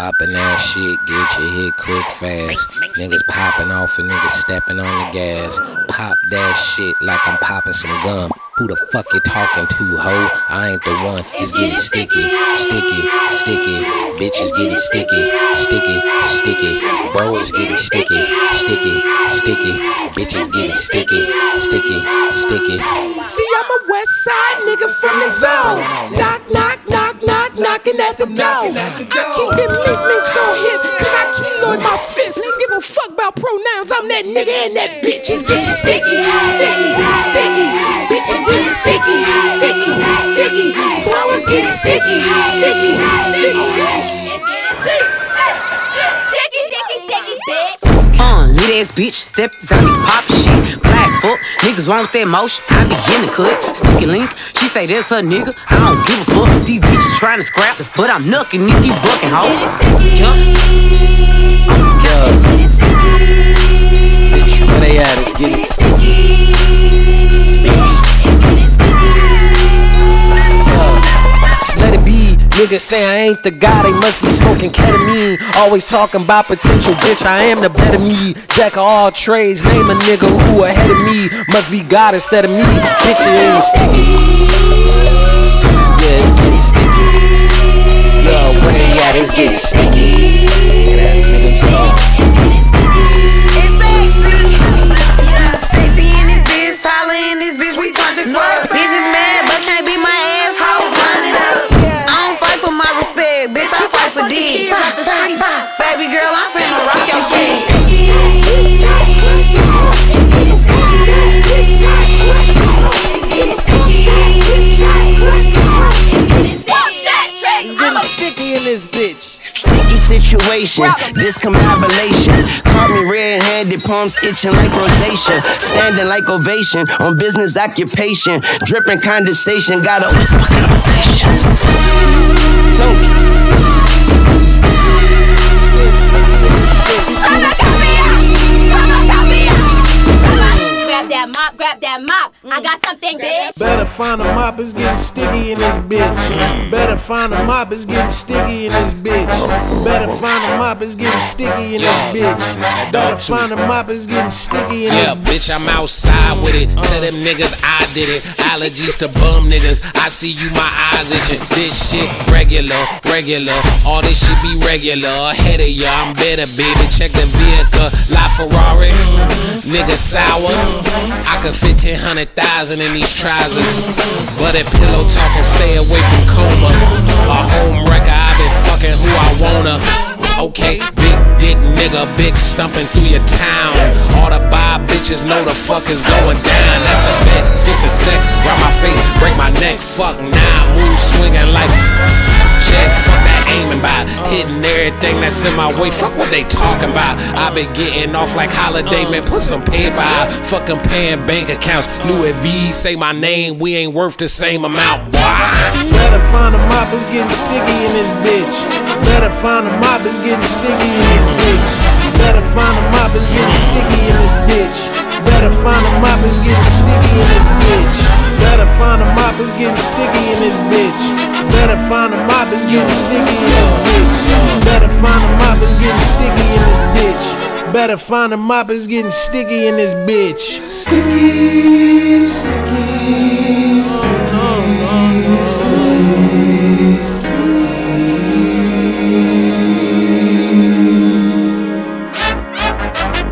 Poppin' that shit, get your hit quick fast. Niggas popping off and niggas stepping on the gas. Pop that shit like I'm popping some gum. Who the fuck you talking to, ho? I ain't the one. It's getting sticky, sticky, sticky. Bitch is getting sticky, sticky, sticky. Bro is getting sticky, sticky, sticky. Bitch is getting sticky, sticky, sticky. See, I'm a west side nigga from the zone. Knock, knock, knock, knock, knocking at the door. I keep them nicknames on him, cause I keloid my fist. Give a fuck about pronouns, I'm that nigga and that bitch is getting sticky, sticky, sticky. Bitch is getting sticky, sticky, sticky. Bro is getting sticky, sticky, sticky. Lit ass bitch, step inside me, pop shit. Glass fuck, niggas want that motion. I be in the cut, sneaky link. She say that's her nigga, I don't give a fuck. These bitches trying to scrap the foot, I'm knucking if you bucking, ho. Bitch, where they at? It's getting sticky. Let it be, niggas say I ain't the guy, they must be smoking ketamine. Always talking about potential, bitch, I am the better me. Jack of all trades, name a nigga who ahead of me. Must be God instead of me, bitch, it ain't sticky. Yeah, it's getting sticky. Yo, where they at, it's getting sticky. That's nigga dog. It's sexy, yeah, sexy in this bitch, taller in this bitch, we turned this fuck. Bitch is mad, but can't be my asshole, run it up. Bitch, I fight for D. Baby girl, I'm finna rock your shit. It's getting sticky in this bitch. Sticky situation, discombobulation. Caught me red-handed, palms itching like rosacea. Standing like ovation on business occupation. Dripping condensation, gotta whisper conversations. Grab that mop. I got something, bitch. Better find a mop, it's getting sticky in this bitch. Better find a mop, it's getting sticky in this bitch. Better find a mop, it's getting sticky in this bitch. Better find a mop, it's getting sticky in this bitch. Bitch, I'm outside with it. Tell them niggas I did it. Allergies to bum niggas. I see you, my eyes itching. This shit regular, regular. All this shit be regular. Ahead of ya, I'm better, baby. Check the vehicle. La Ferrari. Nigga sour. I could fit 10,000 in these trousers. But that pillow talking, stay away from coma. A home wrecker, I been fucking who I wanna. Okay, big dick nigga, big stumping through your town. All the bi bitches know the fuck is going down. That's a bet, skip the sex, rub my face, break my neck. Fuck now, move swinging like check, fuck that aiming by. Hitting everything that's in my way, fuck what they talking about. I been getting off like Holiday, man, put some paper out. Fucking paying bank accounts, Louis V, say my name, we ain't worth the same amount. Better find a mop, it's getting sticky in this bitch. Better find a mop, it's getting sticky in this bitch. Better find a mop, it's getting sticky in this bitch. Better find a mop, it's getting sticky in this bitch. Better find a mop, it's getting sticky in this bitch. Better find a mop, it's getting sticky in this bitch. Better find a mop, it's getting sticky in this bitch. Better find a mop, it's getting sticky in this bitch. Sticky, sticky.